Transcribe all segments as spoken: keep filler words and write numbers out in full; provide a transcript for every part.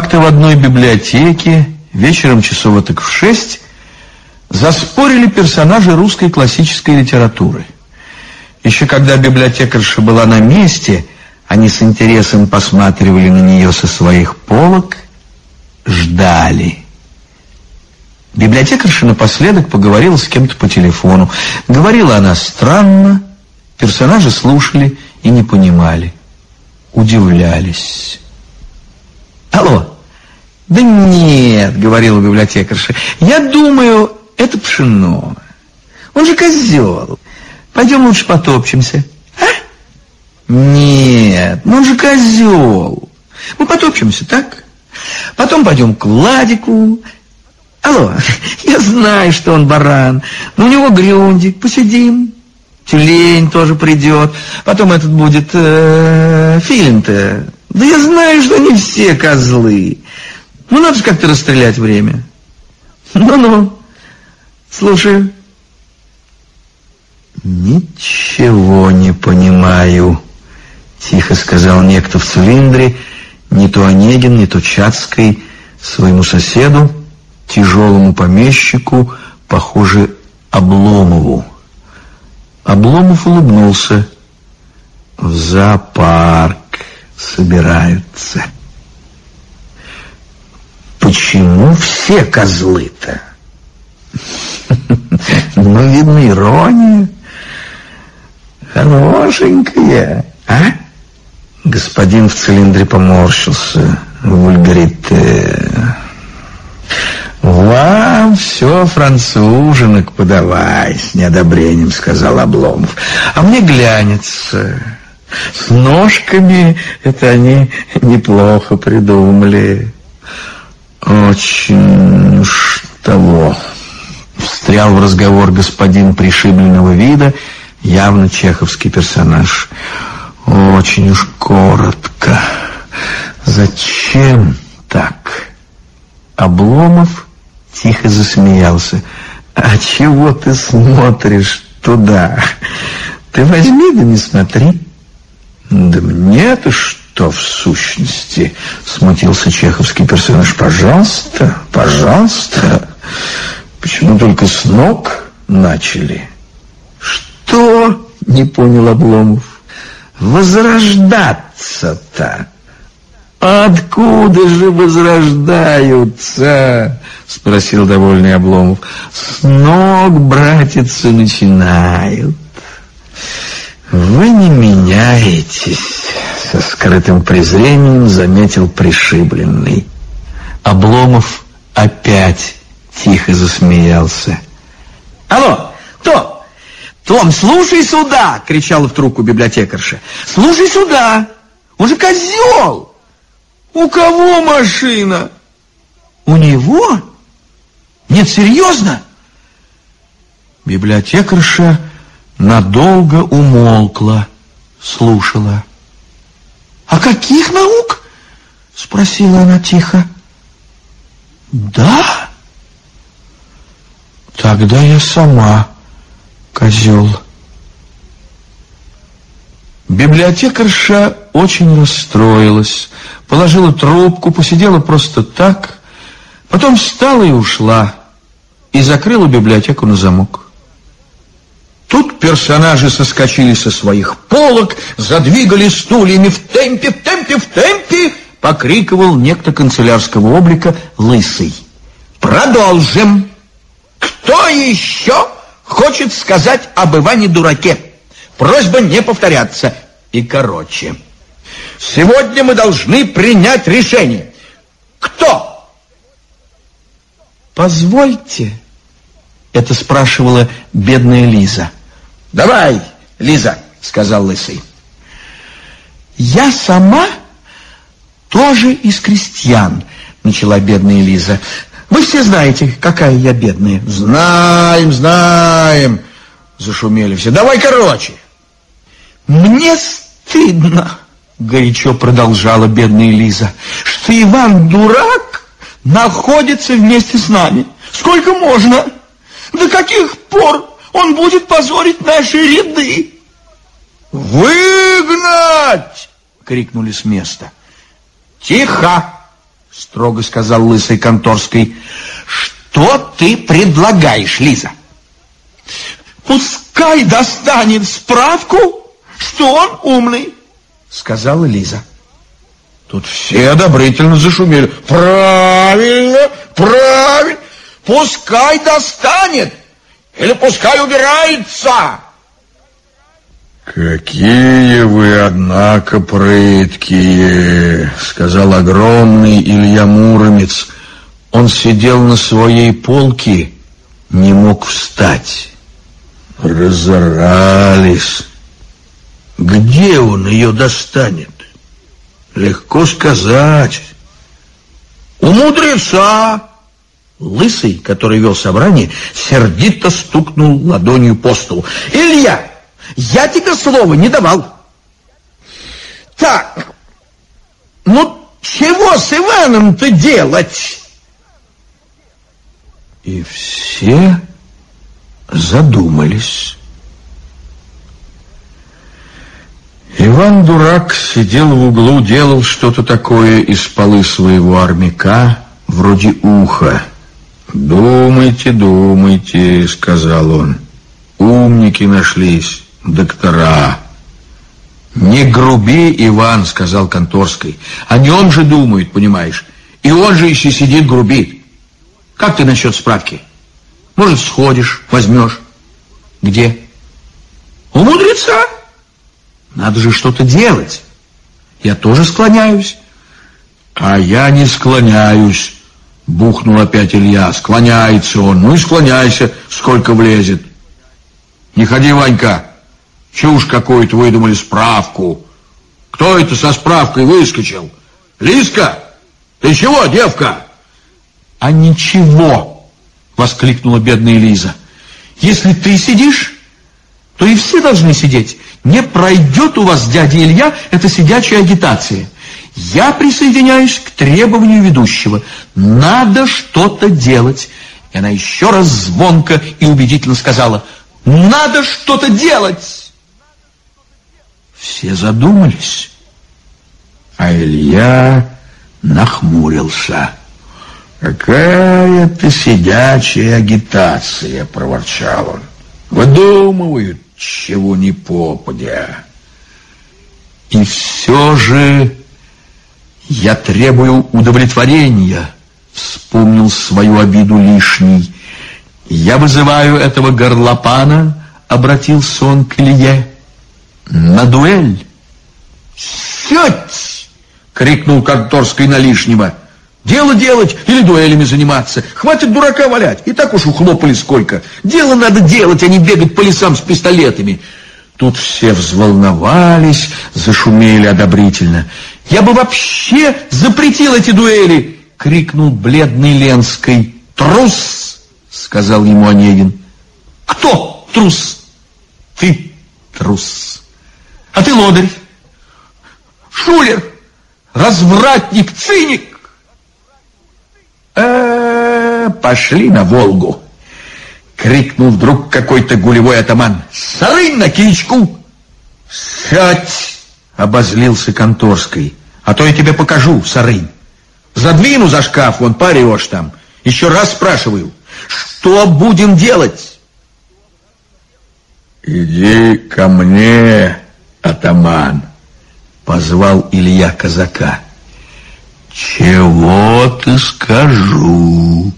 как-то в одной библиотеке вечером часов так в шесть заспорили персонажи русской классической литературы. Еще когда библиотекарша была на месте, они с интересом посматривали на нее со своих полок, ждали. Библиотекарша напоследок поговорила с кем-то по телефону. Говорила она странно, персонажи слушали и не понимали, удивлялись. «Алло!» «Да нет, — говорила библиотекарша, — я думаю, это пшено. Он же козел. Пойдем лучше потопчемся». «А? Нет, ну он же козел. Мы потопчемся, так? Потом пойдем к Владику. Алло, я знаю, что он баран, но у него грюндик, посидим. Тюлень тоже придет. Потом этот будет э, Филин-то. Да я знаю, что они все козлы. Ну, надо же как-то расстрелять время. Ну-ну, слушаю». «Ничего не понимаю», — тихо сказал некто в цилиндре, не то Онегин, не то Чацкой, своему соседу, тяжелому помещику, похоже, Обломову. Обломов улыбнулся. «В зоопарк собираются». «Почему все козлы-то?» «Ну, видно, ирония. Хорошенькая, а?» Господин в цилиндре поморщился. Вульгарите. «Вам все француженок подавай», — с неодобрением сказал Обломов. «А мне глянется. С ножками это они неплохо придумали». «Очень уж того», — встрял в разговор господин пришибленного вида, явно чеховский персонаж. «Очень уж коротко. Зачем так?» Обломов тихо засмеялся. «А чего ты смотришь туда? Ты возьми да не смотри». «Да мне-то что в сущности?» — смутился чеховский персонаж. «Пожалуйста, пожалуйста. Почему только с ног начали?» «Что?» — не понял Обломов. «Возрождаться-то? Откуда же возрождаются?» — спросил довольный Обломов. «С ног, братицы, начинают». «Вы не меняетесь», — со скрытым презрением заметил пришибленный. Обломов опять тихо засмеялся. «Алло, Том! Том, слушай сюда!» — кричала в трубку библиотекарша. «Слушай сюда! Он же козел!» «У кого машина?» «У него? Нет, серьезно?» Библиотекарша надолго умолкла, слушала. «А каких наук?» — спросила она тихо. «Да? Тогда я сама козел». Библиотекарша очень расстроилась, положила трубку, посидела просто так, потом встала и ушла, и закрыла библиотеку на замок. Тут персонажи соскочили со своих полок, задвигали стульями в темпе, в темпе, в темпе, покрикивал некто канцелярского облика Лысый. «Продолжим. Кто еще хочет сказать об Иване-дураке? Просьба не повторяться». И короче. «Сегодня мы должны принять решение. Кто?» «Позвольте», — это спрашивала бедная Лиза. «Давай, Лиза», — сказал Лысый. «Я сама тоже из крестьян», — начала бедная Лиза. «Вы все знаете, какая я бедная». «Знаем, знаем», — зашумели все. «Давай короче». «Мне стыдно», — горячо продолжала бедная Лиза, «что Иван-дурак находится вместе с нами. Сколько можно? До каких пор он будет позорить наши ряды?» «Выгнать!» — крикнули с места. «Тихо!» — строго сказал лысый Конторский. Что ты предлагаешь, Лиза? Пускай достанет справку, что он умный, сказала Лиза. Тут все одобрительно зашумели. Правильно, правильно. Пускай достанет или пускай убирается. Какие вы, однако, прыткие, сказал огромный Илья Муромец. Он сидел на своей полке, не мог встать. Разорались. Где он ее достанет? Легко сказать. У мудреца. Лысый, который вел собрание, сердито стукнул ладонью по столу. Илья, я тебе слова не давал. Так, ну чего с Иваном-то делать? И все задумались. Иван Дурак сидел в углу, делал что-то такое из полы своего армяка, вроде уха. «Думайте, думайте», — сказал он. «Умники нашлись, доктора». «Не груби, Иван», — сказал Конторский. «О нем же думают, понимаешь. И он же еще сидит, грубит. Как ты насчет справки? Может, сходишь, возьмешь?» «Где?» «У мудреца. Надо же что-то делать. Я тоже склоняюсь». «А я не склоняюсь», — бухнул опять Илья. «Склоняется он. Ну и склоняйся, сколько влезет». «Не ходи, Ванька. Чушь какую-то выдумали, справку. Кто это со справкой выскочил? Лизка? Ты чего, девка?» «А ничего», — воскликнула бедная Лиза. «Если ты сидишь, то и все должны сидеть. Не пройдет у вас, дядя Илья, эта сидячая агитация. Я присоединяюсь к требованию ведущего. Надо что-то делать». И она еще раз звонко и убедительно сказала: «Надо что-то делать!» Все задумались, а Илья нахмурился. «Какая-то сидячая агитация», — проворчал он. «Выдумывают, чего ни попадя. И все же я требую удовлетворения», — вспомнил свою обиду лишний. «Я вызываю этого горлопана», — обратился он к Илье, — «на дуэль». «Сядь!» — крикнул Конторский на лишнего. «Дело делать или дуэлями заниматься? Хватит дурака валять, и так уж ухлопали сколько. Дело надо делать, а не бегать по лесам с пистолетами». Тут все взволновались, зашумели одобрительно. «Я бы вообще запретил эти дуэли!» — крикнул бледный Ленский. «Трус!» — сказал ему Онегин. «Кто трус?» «Ты трус. А ты лодырь, шулер, развратник, циник!» «Э-э, пошли на Волгу!» — крикнул вдруг какой-то гулевой атаман. «Сарынь на кичку!» «Сядь!» — обозлился Конторский. «А то я тебе покажу, Сарынь. Задвину за шкаф, вон парешь там. Еще раз спрашиваю, что будем делать?» «Иди ко мне, атаман», — позвал Илья казака. «Чего-то скажу».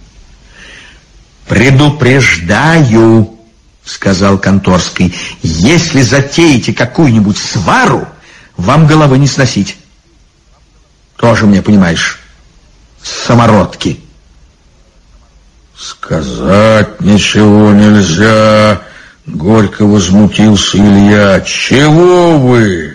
«Предупреждаю», — сказал Конторский, — «если затеете какую-нибудь свару, вам головы не сносить. Тоже мне, понимаешь, самородки». «Сказать ничего нельзя», — горько возмутился Илья. «Чего вы?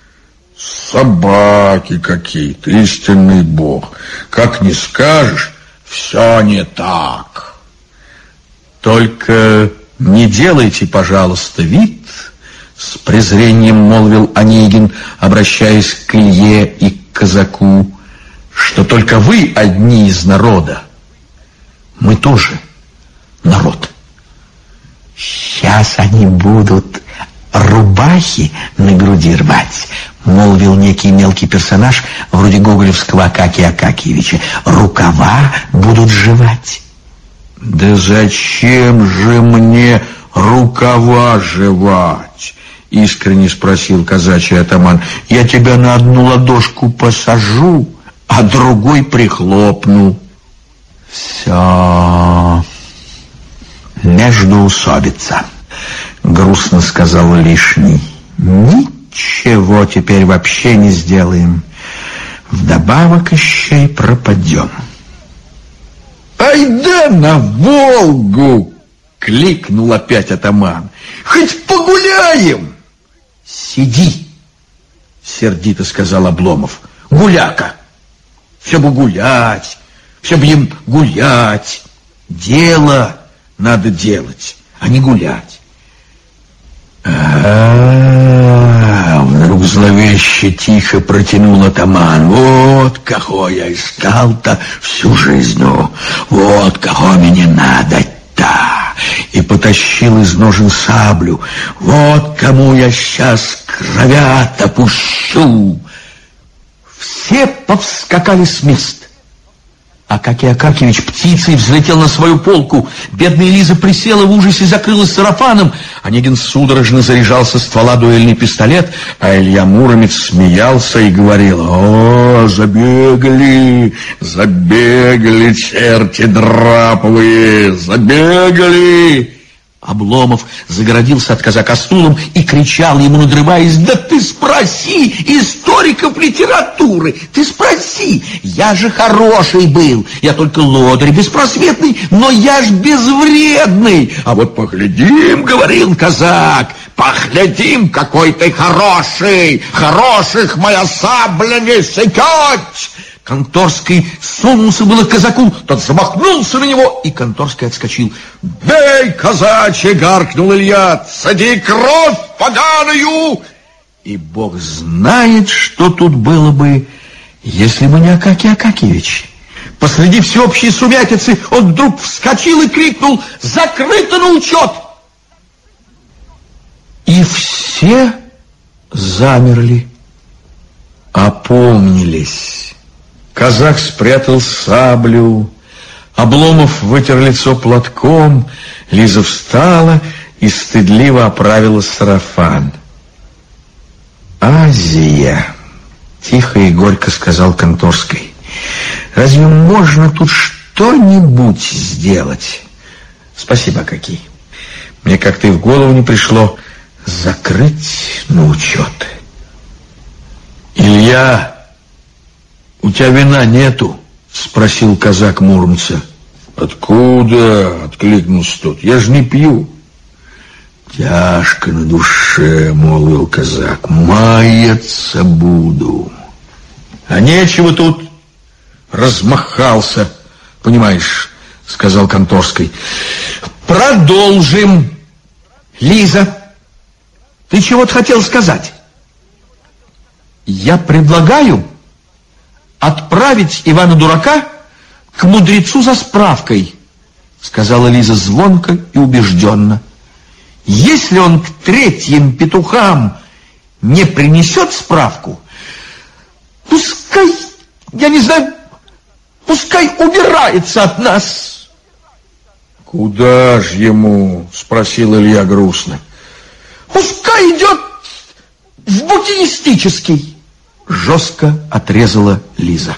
Собаки какие-то, истинный бог. Как не скажешь, все не так». «Только не делайте, пожалуйста, вид», — с презрением молвил Онегин, обращаясь к Илье и к казаку, — «что только вы одни из народа. Мы тоже народ». «Сейчас они будут рубахи на груди рвать, молвил некий мелкий персонаж, вроде гоголевского Акакия Акакиевича. Рукава будут жевать. Да зачем же мне рукава жевать? Искренне спросил казачий атаман. Я тебя на одну ладошку посажу, а другой прихлопну. Все междоусобица, грустно сказал Лишний. Ничего теперь вообще не сделаем. Вдобавок еще и пропадем. Айда на Волгу! Кликнул опять атаман. Хоть погуляем! Сиди! Сердито сказал Обломов. Гуляка! Все бы гулять, все бы им гулять. Дело надо делать, а не гулять. А-а-а, вдруг зловеще тихо протянул атаман. Вот кого я искал-то всю жизнь. Вот кого мне надо-то. И потащил из ножен саблю. Вот кому я сейчас кровят опущу. Все повскакали с мест. Акакий Акакиевич птицей взлетел на свою полку. Бедная Лиза присела в ужасе, закрылась сарафаном. Онегин судорожно заряжал со ствола дуэльный пистолет, а Илья Муромец смеялся и говорил: «О, забегали, забегали черти драповые, забегали!» Обломов загородился от казака стулом и кричал ему, надрываясь: «Да ты спроси историков литературы! Ты спроси! Я же хороший был! Я только лодырь беспросветный, но я ж безвредный! А вот поглядим, — говорил казак, — поглядим, какой ты хороший! Хороших моя сабля не секет!» Конторский сунулся было к казаку, тот замахнулся на него, и Конторский отскочил. «Бей, казачье!» — гаркнул Илья. «Цеди кровь поганую!» И бог знает, что тут было бы, если бы не Акакий Акакиевич. Посреди всеобщей сумятицы он вдруг вскочил и крикнул: «Закрыто на учет!» И все замерли, опомнились. Казак спрятал саблю, Обломов вытер лицо платком, Лиза встала и стыдливо оправила сарафан. «Азия!» — тихо и горько сказал Конторский. «Разве можно тут что-нибудь сделать?» «Спасибо, Акакий. Мне как-то и в голову не пришло закрыть на учет». «Илья, у тебя вина нету?» — спросил казак Муромца. «Откуда?» — откликнулся тот. «Я ж не пью». «Тяжко на душе, — молвил казак, — маяться буду». «А нечего тут, размахался, понимаешь, — сказал Конторский. Продолжим. Лиза, ты чего-то хотел сказать?» «Я предлагаю отправить Ивана Дурака к мудрецу за справкой», — сказала Лиза звонко и убежденно. «Если он к третьим петухам не принесет справку, пускай, я не знаю, пускай убирается от нас». «Куда ж ему?» — спросил Илья грустно. «Пускай идет в букинистический», — жестко отрезала Лиза.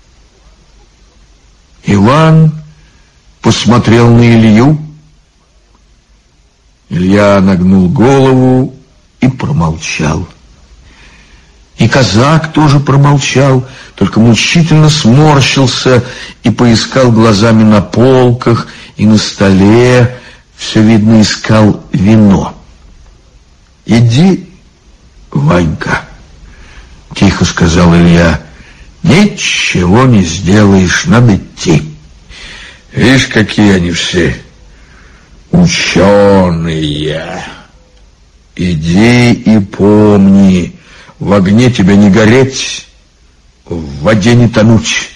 Иван посмотрел на Илью. Илья нагнул голову и промолчал. И казак тоже промолчал, только мучительно сморщился и поискал глазами на полках и на столе, все видно искал вино. «Иди, Ванька, — тихо сказал Илья, — ничего не сделаешь, надо идти. Видишь, какие они все ученые. Иди и помни, в огне тебя не гореть, в воде не тонуть.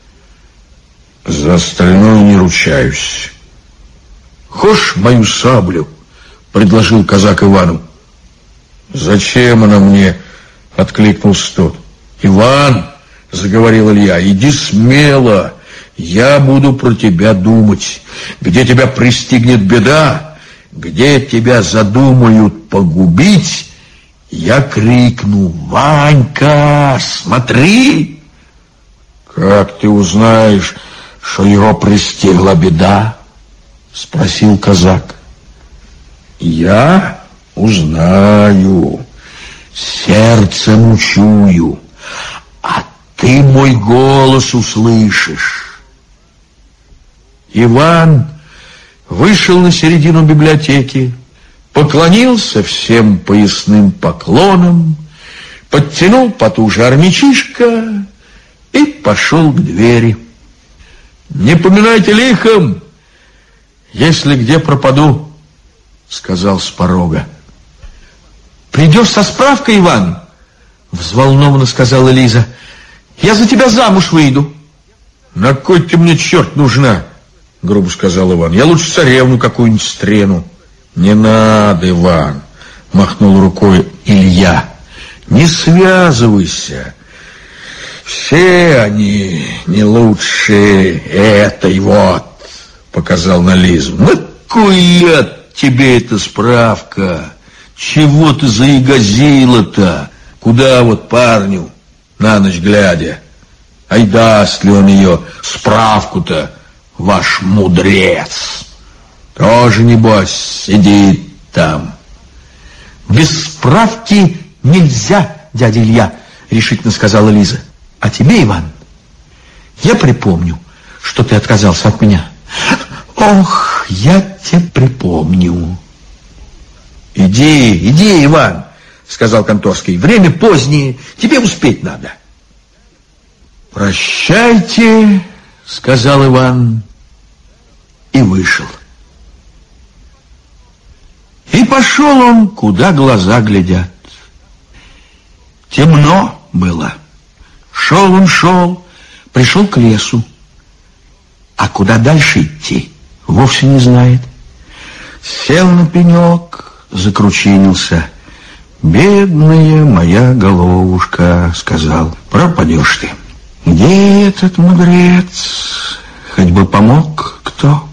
За остальное не ручаюсь. Хошь мою саблю?» — предложил казак Ивану. «Зачем она мне?» — откликнулся тот. Иван, заговорил Илья, иди смело, я буду про тебя думать. Где тебя пристигнет беда, где тебя задумают погубить, я крикну: Ванька, смотри! Как ты узнаешь, что его пристигла беда? Спросил казак. Я узнаю, сердцем учую, а ты мой голос услышишь. Иван вышел на середину библиотеки, поклонился всем поясным поклонам, подтянул потуже армячишко и пошел к двери. «Не поминайте лихом, если где пропаду», — сказал с порога. «Придешь со справкой, Иван?» — взволнованно сказала Лиза. «Я за тебя замуж выйду». «На кой ты мне, черт, нужна?» — грубо сказал Иван. «Я лучше царевну какую-нибудь стрену». «Не надо, Иван», — махнул рукой Илья. «Не связывайся. Все они не лучше этой вот», — показал на Лизу. «На кой от тебе эта справка? Чего ты заигазила-то? Куда вот парню на ночь глядя? Ай, даст ли он ее справку-то, ваш мудрец? Тоже, небось, сидит там». «Без справки нельзя, дядя Илья», — решительно сказала Лиза. «А тебе, Иван, я припомню, что ты отказался от меня». «Ох, я тебе припомню». «Иди, иди, Иван», — сказал Конторский. «Время позднее, тебе успеть надо». «Прощайте», — сказал Иван и вышел. И пошел он, куда глаза глядят. Темно было. Шел он, шел, пришел к лесу. А куда дальше идти, вовсе не знает. Сел на пенек, закручинился. «Бедная моя головушка», — сказал, — «пропадешь ты». Где этот мудрец? Хоть бы помог кто.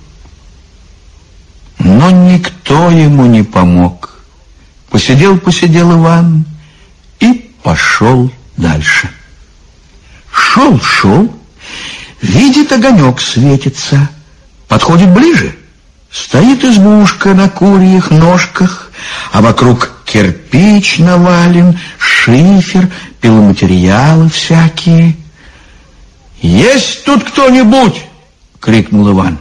Но никто ему не помог. Посидел-посидел Иван и пошел дальше. Шел-шел, видит, огонек светится. Подходит ближе. Стоит избушка на курьих ножках, а вокруг кирпич навален, шифер, пиломатериалы всякие. «Есть тут кто-нибудь?» — крикнул Иван.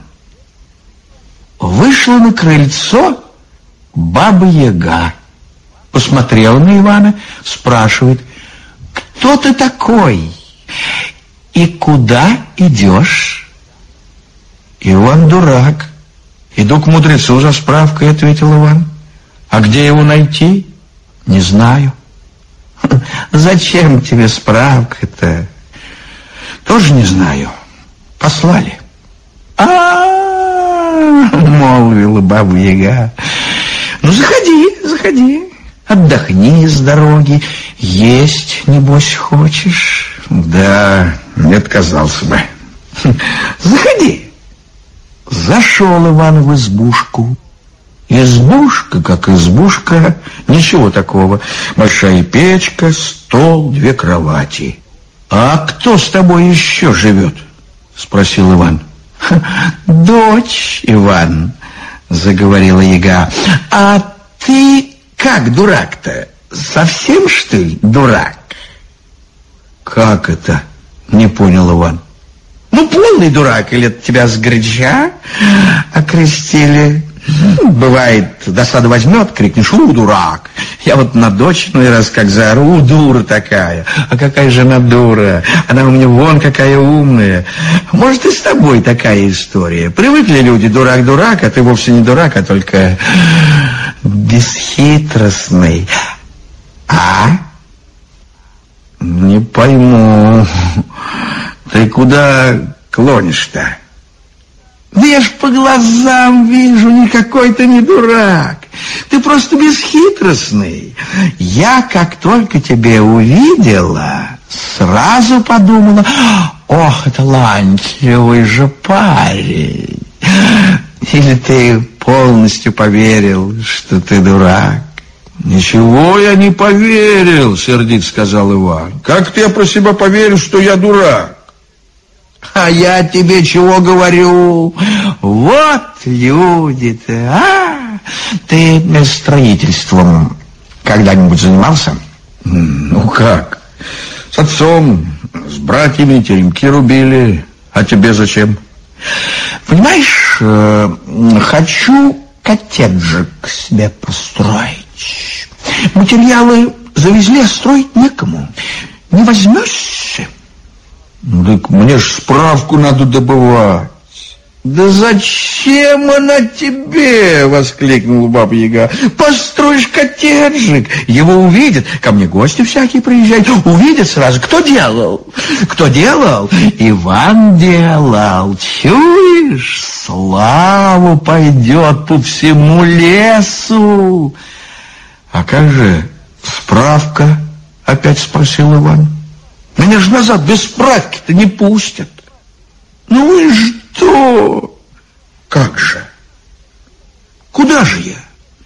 Вышла на крыльцо Баба-Яга. Посмотрела на Ивана, спрашивает: «Кто ты такой? И куда идешь?» Иван дурак. «Иду к мудрецу за справкой», — ответил Иван. «А где его найти? Не знаю». «Зачем тебе справка-то?» «Тоже не знаю. Послали». «А-а-а!» — молвила Баба-Яга. «Ну, заходи, заходи, отдохни с дороги. Есть, небось, хочешь?» «Да, не отказался бы». «Заходи». Зашел Иван в избушку. Избушка, как избушка, ничего такого. Большая печка, стол, две кровати. «А кто с тобой еще живет?» — спросил Иван. «Дочь, Иван», — заговорила Яга. «А ты как дурак-то? Совсем, что ли, дурак?» «Как это?» — не понял Иван. «Ну, полный дурак, или от тебя сгоряча окрестили? Бывает, досада возьмет, крикнешь: «У, дурак!» Я вот на дочь иной раз как заору: дура такая. А какая же она дура? Она у меня вон какая умная. Может, и с тобой такая история. Привыкли люди: дурак-дурак, а ты вовсе не дурак, а только бесхитростный. А? Не пойму. Ты куда клонишь-то? Да я ж по глазам вижу, никакой ты не дурак. Ты просто бесхитростный. Я, как только тебя увидела, сразу подумала: ох, это талантливый же парень. Или ты полностью поверил, что ты дурак? Ничего я не поверил, сердито сказал Иван. Как-то я про себя поверил, что я дурак. А я тебе чего говорю? Вот люди-то, а? Ты строительством когда-нибудь занимался? Ну как? С отцом, с братьями теремки рубили. А тебе зачем? Понимаешь, э, хочу коттеджик себе построить. Материалы завезли, а строить некому. Не возьмешься? Так мне ж справку надо добывать. Да зачем она тебе? Воскликнула Баба-Яга. Построишь коттеджик, его увидят. Ко мне гости всякие приезжают. Увидят сразу, кто делал. Кто делал? Иван делал. Чуешь? Славу пойдет по всему лесу. А как же справка? Опять спросил Иван. Меня же назад без справки-то не пустят. Ну и что? Как же? Куда же я?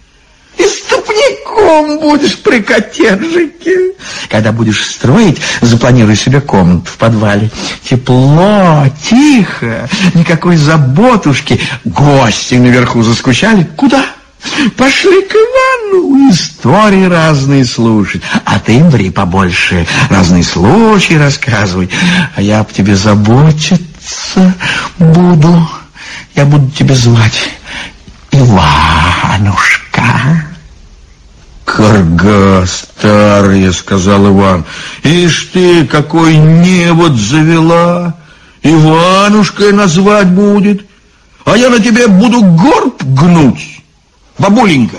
Истопником будешь при коттеджике. Когда будешь строить, запланируй себе комнату в подвале. Тепло, тихо, никакой заботушки. Гости наверху заскучали. Куда? Пошли к Ивану, истории разные слушать. А ты им ври побольше, разные случаи рассказывай. А я об тебе заботиться буду. Я буду тебя звать Иванушка. Карга старая, сказал Иван. Ишь ты, какой невод завела. Иванушкой назвать будет. А я на тебе буду горб гнуть. Бабуленька.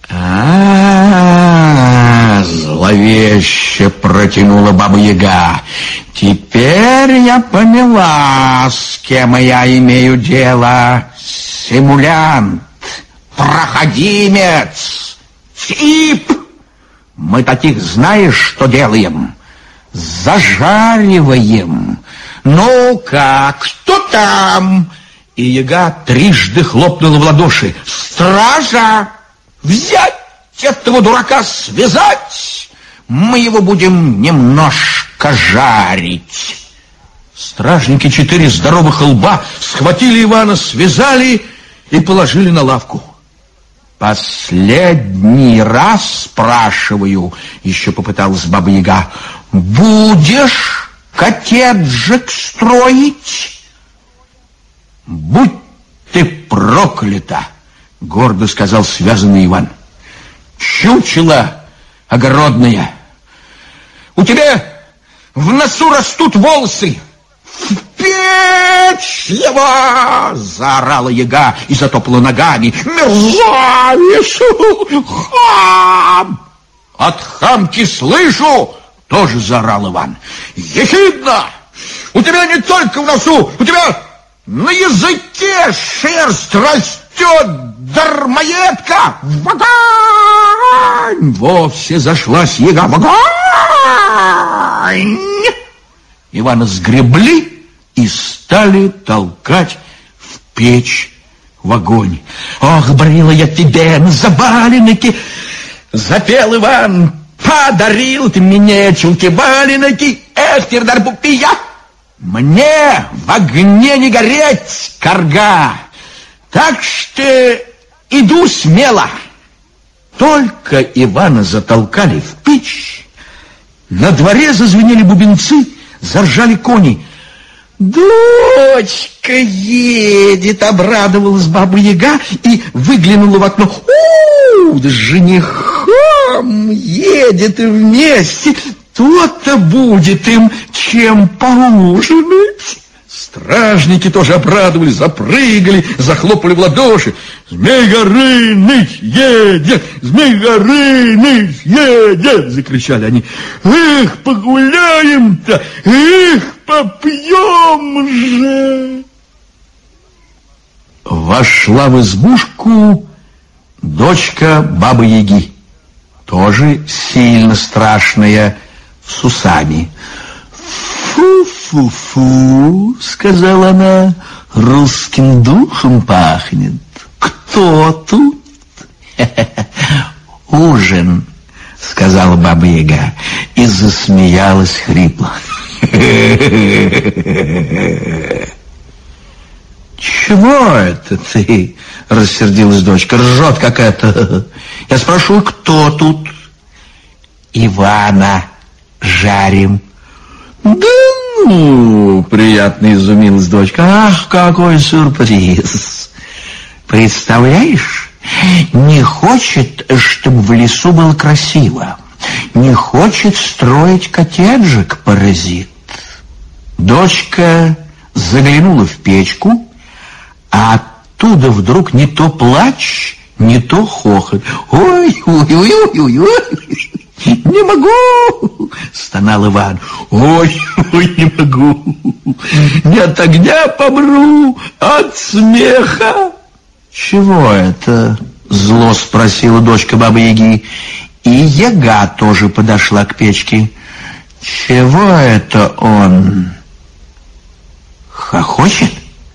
А-а-а, зловеще протянула Баба-Яга. Теперь я поняла, с кем я имею дело. Симулянт, проходимец, тип. Мы таких знаешь, что делаем? Зажариваем. Ну-ка, кто там? И Яга трижды хлопнула в ладоши. «Стража! Взять этого дурака, связать! Мы его будем немножко жарить!» Стражники четыре здоровых лба схватили Ивана, связали и положили на лавку. «Последний раз спрашиваю», — еще попыталась Баба-Яга, «будешь коттеджик строить?» «Будь ты проклята!» — гордо сказал связанный Иван. «Чучело огородное! У тебя в носу растут волосы! В печь его!» — заорала Яга и затопала ногами. «Мерзавец! Хам!» «От хамки слышу!» — тоже заорал Иван. «Ехидно! У тебя не только в носу, у тебя на языке шерсть растет, дармоедка! Вогонь!» Вовсе зашлась Яга. Вогонь! Ивана сгребли и стали толкать в печь в огонь. «Ох, брила я тебе на заваленке!» — запел Иван. «Подарил ты мне чулки-валенки! Эх, тердар-пупия! Мне в огне не гореть, карга! Так что иду смело!» Только Ивана затолкали в печь, на дворе зазвенели бубенцы, заржали кони. «Дочка едет!» — обрадовалась Баба-Яга и выглянула в окно. «У, с женихом едет и вместе! То-то будет им чем поужинать!» Стражники тоже обрадовались, запрыгали, захлопали в ладоши. «Змей Горыныч едет! Змей Горыныч едет!» — закричали они. «Эх, погуляем-то! Эх, попьем же!» вошла в избушку дочка Бабы-Яги, тоже сильно страшная, с усами. «Фу-фу-фу», — сказала она, — «русским духом пахнет. Кто тут?» «Ужин», — сказала Баба-Яга и засмеялась хрипло. «Чего это ты?» — рассердилась дочка. «Ржет какая-то. Я спрашиваю, кто тут?» «Ивана жарим». «Да ну!» — приятно изумилась дочка. «Ах, какой сюрприз! Представляешь, не хочет, чтобы в лесу было красиво. Не хочет строить коттеджик, паразит». Дочка заглянула в печку, а оттуда вдруг не то плач, не то хохот. «Ой-ой-ой-ой-ой! Не могу!» — стонал Иван. «Ой-ой, не могу! Не от огня помру, а от смеха!» «Чего это?» — зло спросила дочка Бабы-Яги. И Яга тоже подошла к печке. «Чего это он? Хохочет?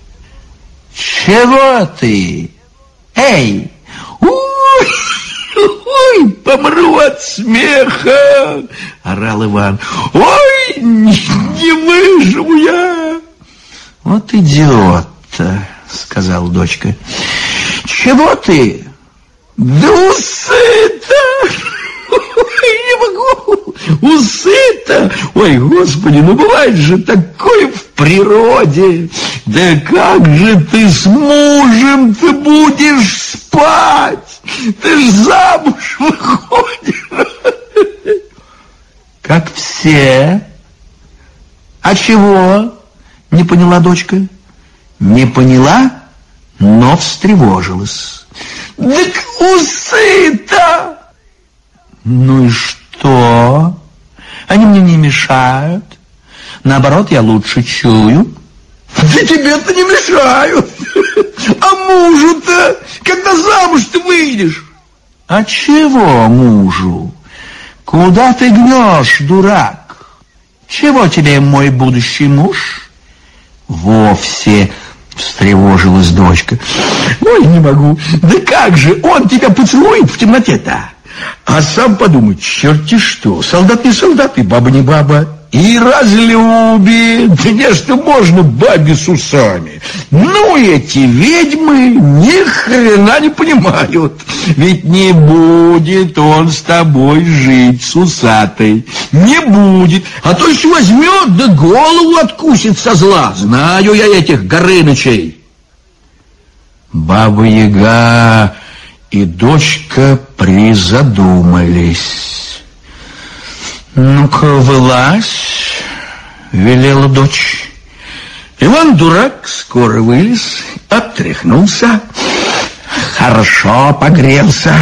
Чего ты? Эй! Ой, ой, помру от смеха!» — орал Иван. «Ой, не, не выживу я!» «Вот идиот-то!» — сказала дочка. «Чего ты? Да усы-то! Ой, не могу! Усы-то! Ой, Господи, ну бывает же такое в природе! Да как же ты с мужем-то будешь спать? Ты ж замуж выходишь!» «Как все. А чего?» — не поняла дочка. Не поняла, но встревожилась. «Так усы-то!» «Ну и что? Они мне не мешают. Наоборот, я лучше чую». «Да тебе-то не мешают. А мужу-то, когда замуж ты выйдешь?» «А чего мужу? Куда ты гнешь, дурак? Чего тебе мой будущий муж?» «Вовсе», — встревожилась дочка. «Ой, не могу. Да как же он тебя поцелует в темноте-то? А сам подумай, черти что, солдат не солдат и баба не баба. И разлюбит. Конечно, можно бабе с усами. Ну, эти ведьмы ни хрена не понимают. Ведь не будет он с тобой жить с усатой. Не будет. А то еще возьмет, да голову откусит со зла. Знаю я этих Горынычей». Баба-Яга и дочка призадумались. «Ну-ка, вылазь», — велела дочь. Иван-дурак скоро вылез, отряхнулся, хорошо погрелся.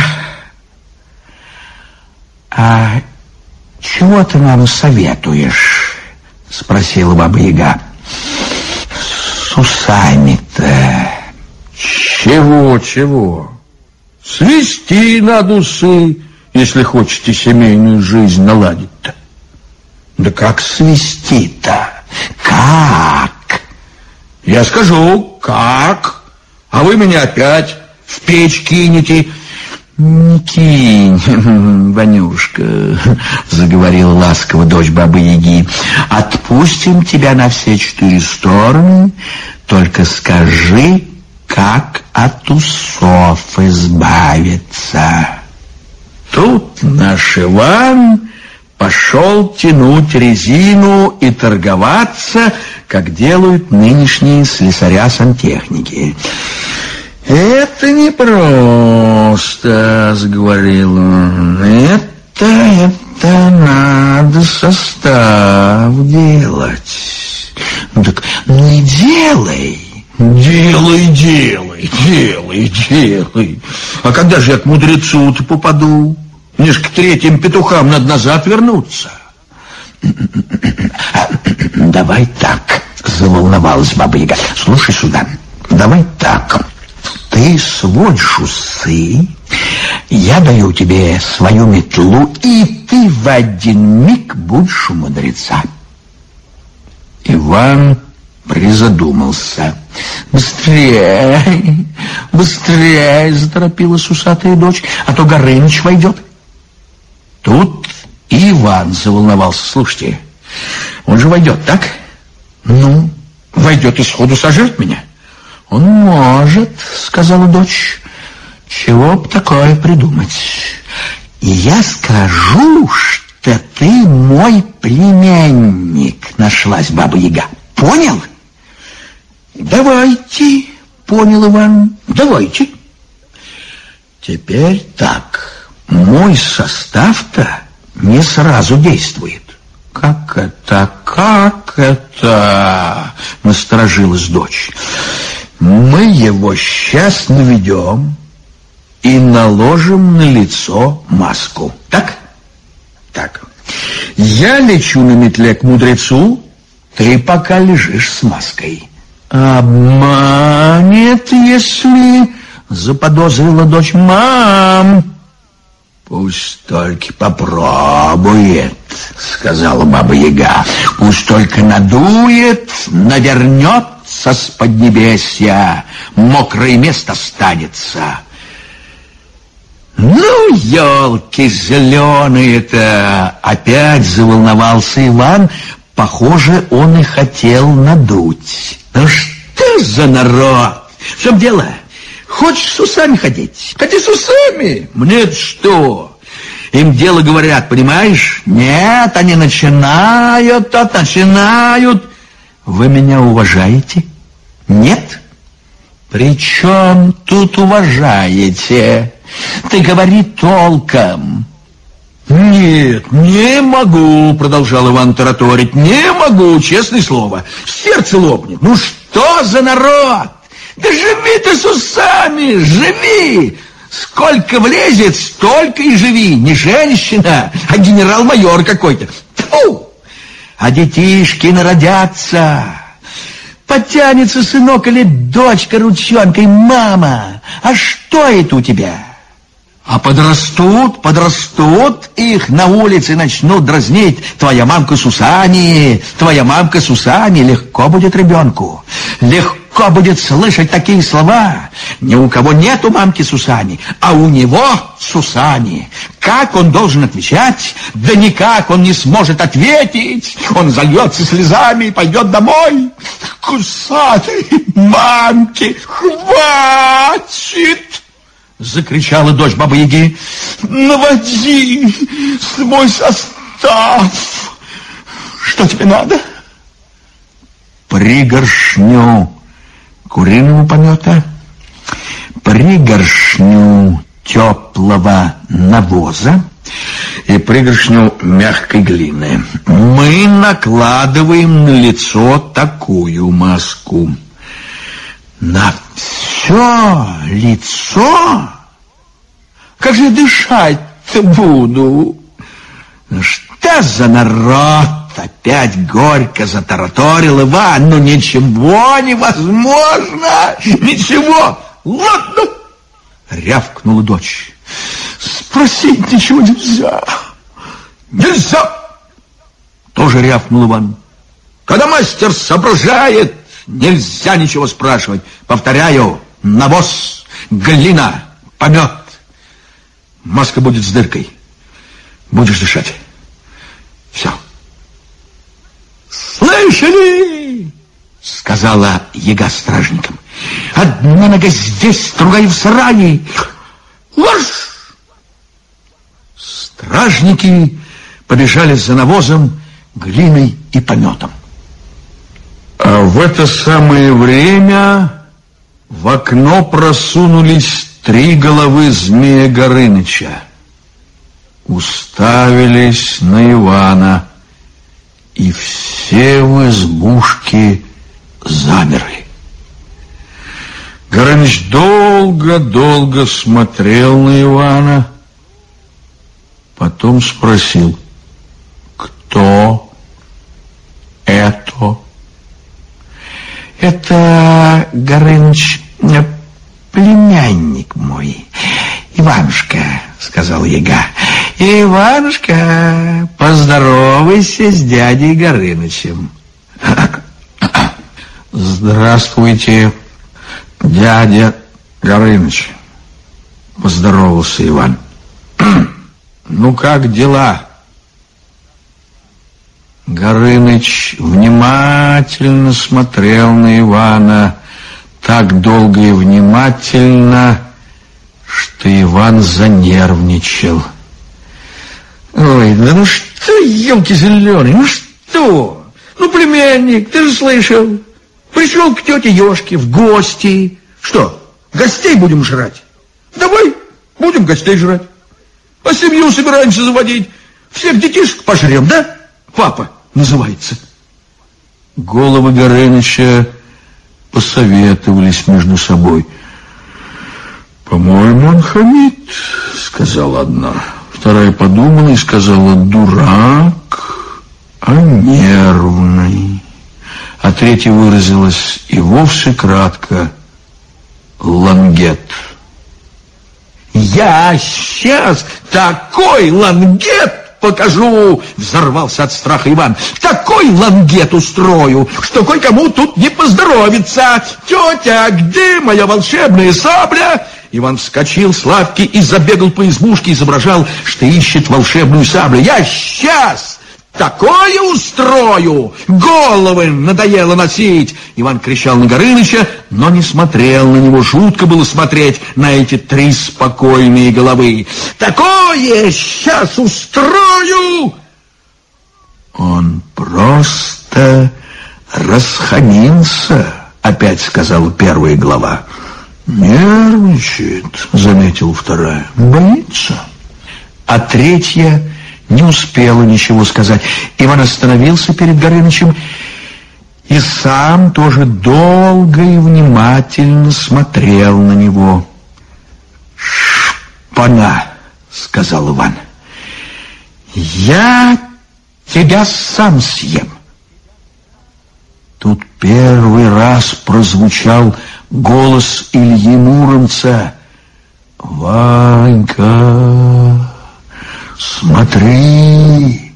«А чего ты нам советуешь?» — спросила Баба-Яга. «С усами-то». «Чего, чего? Свести надо усы, если хочете семейную жизнь наладить-то». «Да как свести-то? Как?» «Я скажу, как, а вы меня опять в печь кинете». «Не кинь, Ванюшка», — заговорила ласково дочь Бабы-Яги. «Отпустим тебя на все четыре стороны, только скажи, как от усов избавиться». Тут наш Иван пошел тянуть резину и торговаться, как делают нынешние слесаря-сантехники. «Это непросто», — заговорил он. «Это, это надо состав делать». «Так ну и делай». «Делай, делай, делай, делай. А когда же я к мудрецу-то попаду? Мне ж к третьим петухам надо назад вернуться». «Давай так», — заволновалась Баба-Яга. «Слушай сюда, давай так. ты сводишь усы, я даю тебе свою метлу, и ты в один миг будешь у мудреца. Иван призадумался. «Быстрее, быстрее!» — заторопилась усатая дочь, «а то Горыныч войдет». Тут и Иван заволновался. «Слушайте, он же войдет, так? «Ну, войдет и сходу сожрет меня». «Он может», — сказала дочь. «Чего б такое придумать? Я скажу, что ты мой племянник», — нашлась Баба-Яга. «Понял?» «Давайте», — понял Иван, — «давайте». «Теперь так, мой состав-то не сразу действует». «Как это, как это?» — насторожилась дочь. «Мы его сейчас наведем и наложим на лицо маску. Так?» «Так. Я лечу на метле к мудрецу, ты пока лежишь с маской». «Обманет, если...» — заподозрила дочь. «Мам!» «Пусть только попробует», — сказала Баба-Яга. «Пусть только надует, навернется с поднебесья, мокрое место останется». «Ну, елки зеленые-то!» — опять заволновался Иван. Похоже, он и хотел надуть. «Ну что за народ? В чем дело? Хочешь с усами ходить? Ходи с усами. Мне-то что? Им дело говорят, понимаешь? Нет, они начинают, тот начинают. Вы меня уважаете? Нет? При чем тут уважаете? Ты говори толком». «Нет, не могу», — продолжал Иван тараторить. «Не могу, честное слово. Сердце лопнет». «Ну что за народ? Да живи ты с усами, живи! Сколько влезет, столько и живи. Не женщина, а генерал-майор какой-то. Тьфу! А детишки народятся. Потянется сынок или дочка ручонкой. Мама, а что это у тебя? А подрастут, подрастут, их на улице начнут дразнить. Твоя мамка с усами, твоя мамка с усами. Легко будет ребенку, легко будет слышать такие слова. Ни у кого нету мамки с усами, а у него с усами. Как он должен отвечать? Да никак он не сможет ответить. Он зальется слезами и пойдет домой. К усатой мамке хватит! Закричала дочь Бабы-Яги. «Наводи свой состав! Что тебе надо?» «Пригоршню куриного помета, пригоршню теплого навоза и пригоршню мягкой глины. Мы накладываем на лицо такую маску». «На все лицо? Как же дышать-то буду? Что за народ?» Опять горько затараторил Иван. «Ну ничего невозможно! Ничего! Ладно!» Рявкнула дочь. «Спросить ничего нельзя! Нельзя!» Тоже рявкнул Иван. «Когда мастер соображает, нельзя ничего спрашивать. Повторяю, навоз, глина, помет. Маска будет с дыркой. Будешь дышать. Все». «Слышали?» — сказала Яга стражникам. «Одна нога здесь, другая в сарае. Марш!» Стражники побежали за навозом, глиной и пометом. А в это самое время в окно просунулись три головы змея Горыныча. Уставились на Ивана, и все в избушке замерли. Горыныч долго-долго смотрел на Ивана, потом спросил: «Кто это?» «Это, Горыныч, племянник мой. Иванушка, сказал Яга. Иванушка, поздоровайся с дядей Горынычем. Здравствуйте, дядя Горыныч, поздоровался Иван. Ну, как дела? Горыныч внимательно смотрел на Ивана, так долго и внимательно, что Иван занервничал. Ой, да ну что, елки зеленые, ну что? Ну, племянник, ты же слышал, пришел к тете Ёшке в гости. Что, гостей будем жрать? Давай, будем гостей жрать. А семью собираемся заводить. Всех детишек пожрем, да? Папа называется. Головы Горыныча посоветовались между собой. По-моему, он хамит, сказала одна. Вторая подумала и сказала, дурак, а нервный. А третья выразилась и вовсе кратко, лангет. Я сейчас такой лангет покажу, взорвался от страха Иван. Такой лангет устрою, что кое-кому тут не поздоровится. Тетя, где моя волшебная сабля? Иван вскочил с лавки и забегал по избушке, изображал, что ищет волшебную саблю. Я сейчас такое устрою! Головы надоело носить! Иван кричал на Горыныча, но не смотрел на него. Жутко было смотреть на эти три спокойные головы. Такое сейчас устрою! Он просто расхамился, опять сказала первая глава. Нервничает, заметила вторая. Боится. А третья не успела ничего сказать. Иван остановился перед Горынычем и сам тоже долго и внимательно смотрел на него. «Шпана», — сказал Иван, — «я тебя сам съем». Тут первый раз прозвучал голос Ильи Муромца. «Ванька, смотри!»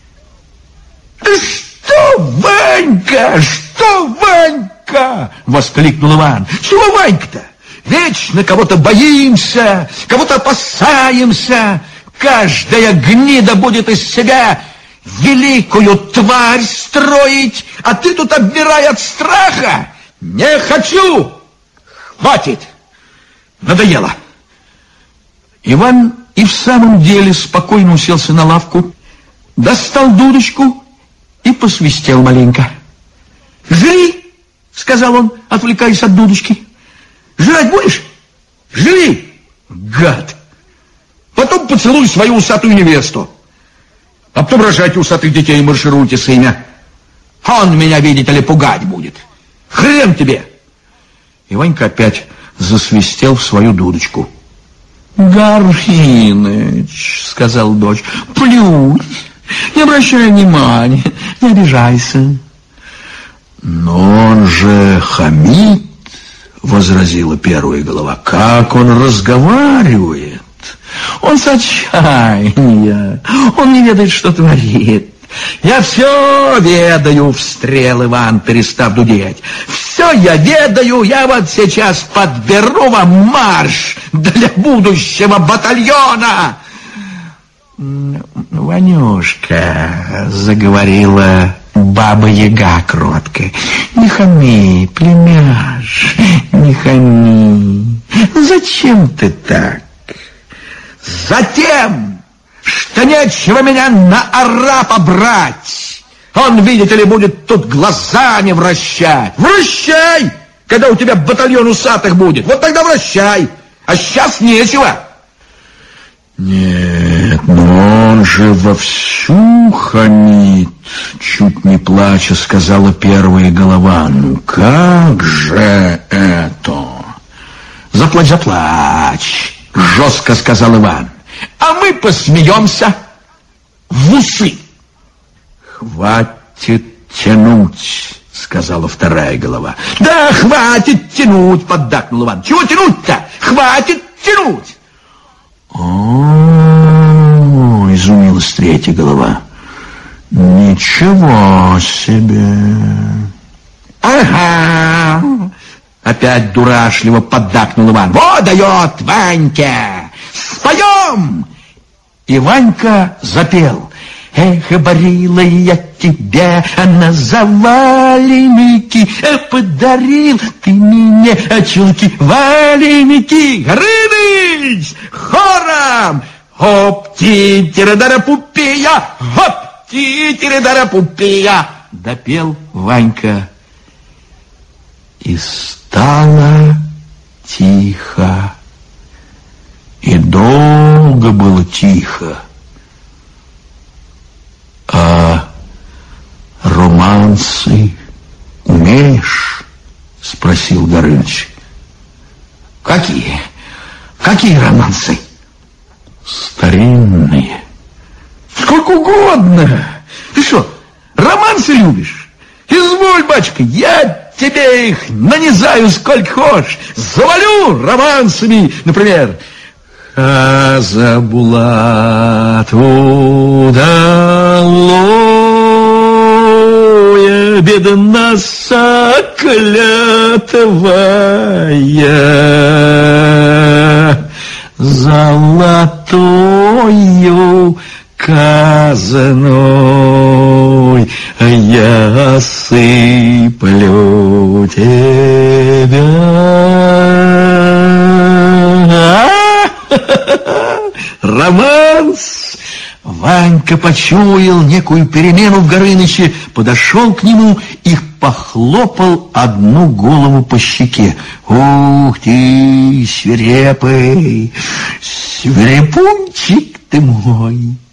«Что, Ванька? Что, Ванька?» — воскликнул Иван. «Чего Ванька-то? Вечно кого-то боимся, кого-то опасаемся. Каждая гнида будет из себя великую тварь строить, а ты тут обмирай от страха. Не хочу! Хватит! Надоело!» Иван и в самом деле спокойно уселся на лавку, достал дудочку и посвистел маленько. «Жри!» — сказал он, отвлекаясь от дудочки. «Жрать будешь? Жри, гад! Потом поцелуй свою усатую невесту, а потом рожать усатых детей и маршируйте с имя. Он меня, видите ли, пугать будет. Хрен тебе!» И Ванька опять засвистел в свою дудочку. «Горыныч, — сказал дочь, — плюнь, не обращай внимания, не обижайся». «Но он же хамит, — возразила первая голова, — как он разговаривает. Он с отчаяния, он не ведает, что творит». «Я все ведаю, — встрял Иван, перестав дудеть. — Все я ведаю, я вот сейчас подберу вам марш для будущего батальона. Ванюшка, — заговорила Баба-Яга кротко, — не хами, племяш, не хами. Зачем ты так? Затем, что нечего меня на арапа брать. Он, видите ли, будет тут глазами вращать. Вращай, когда у тебя батальон усатых будет. Вот тогда вращай. А сейчас нечего. Нет, но он же вовсю хамит, чуть не плача сказала первая голова. Ну как же это? Заплачь, заплачь, жестко сказал Иван. А мы посмеемся в усы. Хватит тянуть, сказала вторая голова. Да хватит тянуть, поддакнул Иван. Чего тянуть-то? Хватит тянуть! О, изумилась третья голова. Ничего себе! Ага! Опять дурашливо поддакнул Иван. Вот дает Ваньке! Споем! И Ванька запел. Эх, барила я тебе на заваленники, подарил ты мне чулки валеники. Горыныч! Хором! Хоп-ти-тире-дара-пупия! Хоп-ти-тире-дара-пупия! Допел Ванька. И стало тихо. И долго было тихо. А романсы умеешь? Спросил Горыныч. Какие? Какие романсы? Старинные. Сколько угодно. Ты что, романсы любишь? Изволь, батюшка, я тебе их нанизаю сколько хочешь. Завалю романсами, например. Хазабулат удалое, бедна соклятовая, золотою казной я сыплю тебя. Романс! Ванька почуял некую перемену в Горыныче, подошел к нему и похлопал одну голову по щеке. Ух ты, свирепый, свирепунчик ты мой!